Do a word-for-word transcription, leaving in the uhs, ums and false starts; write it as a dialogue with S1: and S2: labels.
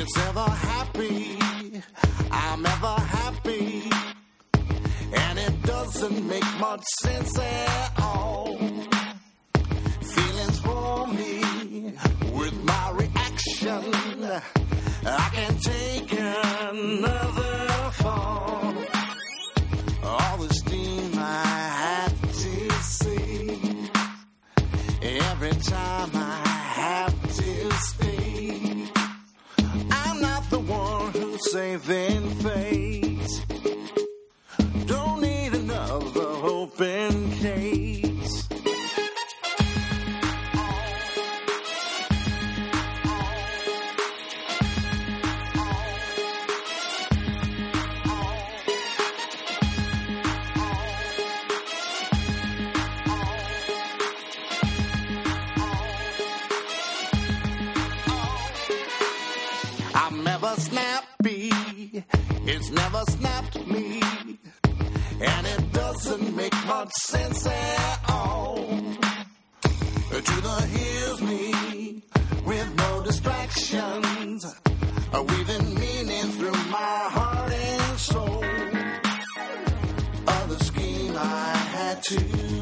S1: It's ever happy, I'm ever happy, and it doesn't make much sense at all. Feelings for me with my reaction, I can't take another fall. All the steam I had to see, every time I have to speak. I'm not the one who's saving face. Don't need another open case. I'm never snappy, it's never snapped me, and it doesn't make much sense at all. To the here's me, with no distractions, weaving meaning through my heart and soul. Other scheme I had to